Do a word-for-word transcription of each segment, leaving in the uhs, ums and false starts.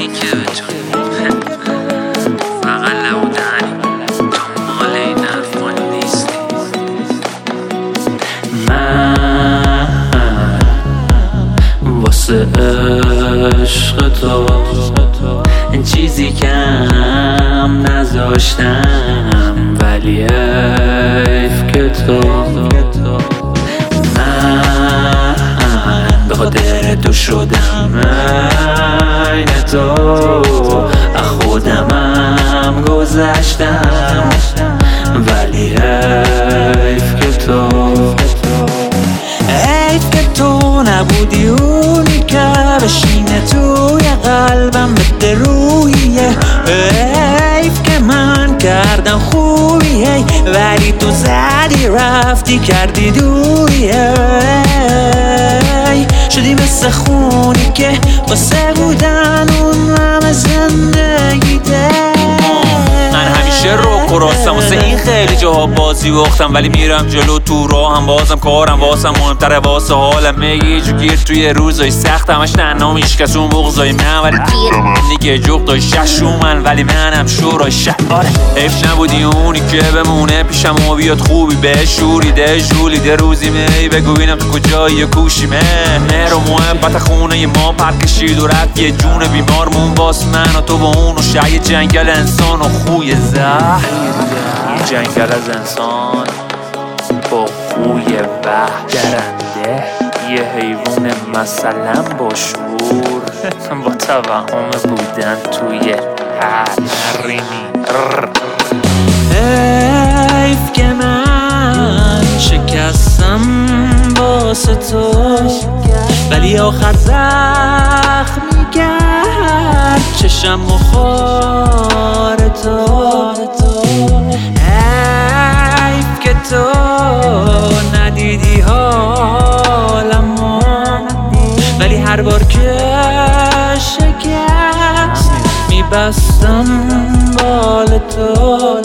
که بتونی فقط لبودنی دنبال این حرفان نیستی. من واسه عشق تو چیزی کم نذاشتم، ولی حیف که تو من به خاطر تو شدم عین تو، از خودمم گذشتم، ولی حیف که تو حیف که تو نبودی اونی که بشینه توی قلبم بده رویه. حیف که من کردم خوبیه ولی تو زدی رفتی کردی دوریه. شدی مثل خونی که واسه بودن اون همه زندگی ده. من همیشه روک و راستم، واسه این خیلی جاها بازی وقتم، ولی میرم جلو تو راهم بازم کارم واسم مهمتره واسه حالم. یه جو گیر توی روزای سخت همش تنها میشکست اون بغضای من، ولی دیگه جوق داشت شومن ولی منم شورای شهاره. حیف نبودی اونی که بمونه پیشم و بیاد خوبی به شوریده جولیده روزی می بگو بینم تو کجایی کوشیمه. مهر و محبت خونه ما پر کشید و رفت یه جون بیمارمون باس من و تو با اون و شای جنگل انسان و خوی زهر. جنگل از انسان با خوی وحشتنده، یه حیوان مثلا با شعور با توهم بودن توی حرینی. حیف که من شکستم واسه تو، ولی آخر زخمی کرد چشم و خار تو. حیف که تو ندیدی حالمو، ولی هر بار که شکست میبستم بال تو.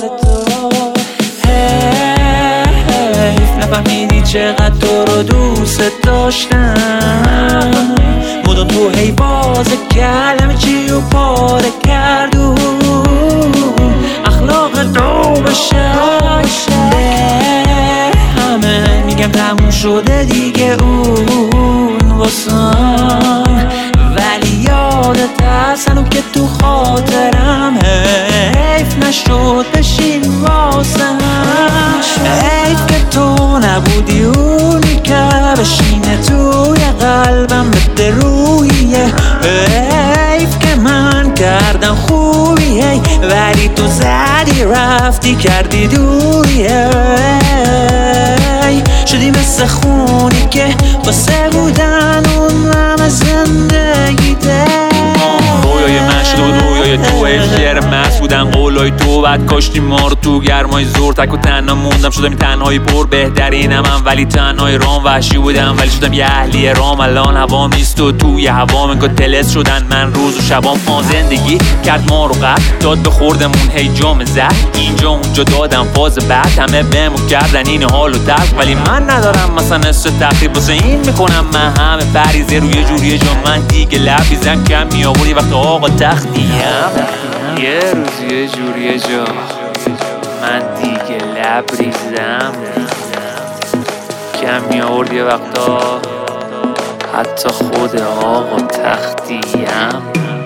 حیف نفهمیدی چقدر تو رو دوست داشتم، مدام تو هی باز کلمه چی رو پاره کردون اخلاق تو بشه. همه میگم تموم شده دیگه اون واسم، ولی یادت هستن که تو خاطرم. حیف نشد بشین واسم، حیف که تو نبودی اونی که بشینه توی قلبم بده رویه. حیف که من کردم خوبیه ولی تو زدی رفتی کردی دوریه. شدی مثل خونی که واسه بودن اون همه زندگی ده. رویای من شد و رویای تو شعر مست بودن قولای تو، بعد کاشتی ما رو تو گرمای زور تک و تنها موندم. شدم این تنهایی پر بهترینم هم، ولی تنهای رام وحشی بودم، ولی شدم یه اهلی رام. الان هوام نیست و توی هوام انگار تلس شدن من روز و شبام. ما زندگی کرد ما رو قرد داد به خوردمون هی جام زد، اینجا اونجا دادم فاز بعد همه بهمون کردن این حالو درک، ولی من ندارم مثلا نصف تقریب واسه این میکنم من همه بریزه روی جوریه جا. من دیگه لبیزم کم میآوری وقت آقا تختیم یه روز یه جوریه جا. من دیگه لبریزم کم میآوردی وقتا حتی خود آقا تختیم.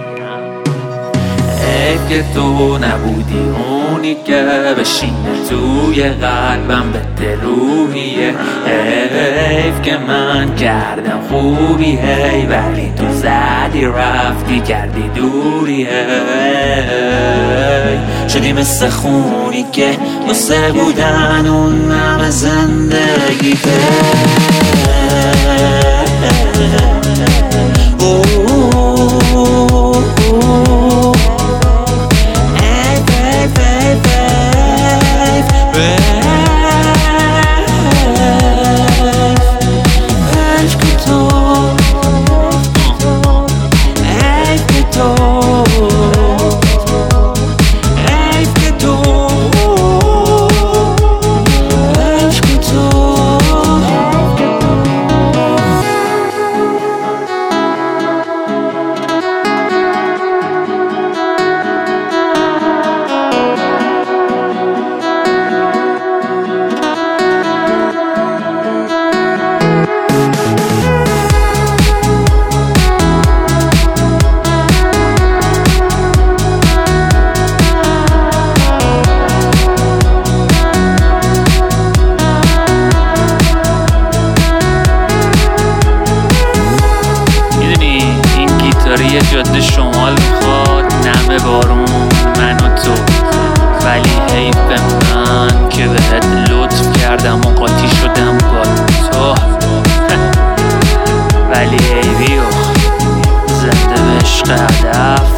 حیف که تو نبودی اونی که بشینه توی قلبم بده روحیه. حیف که من کردم خوبی هی ولی تو زدی رفتی کردی دوریه. شدی مثل خونی که واسه بودن اون همه زندگی ده. هدف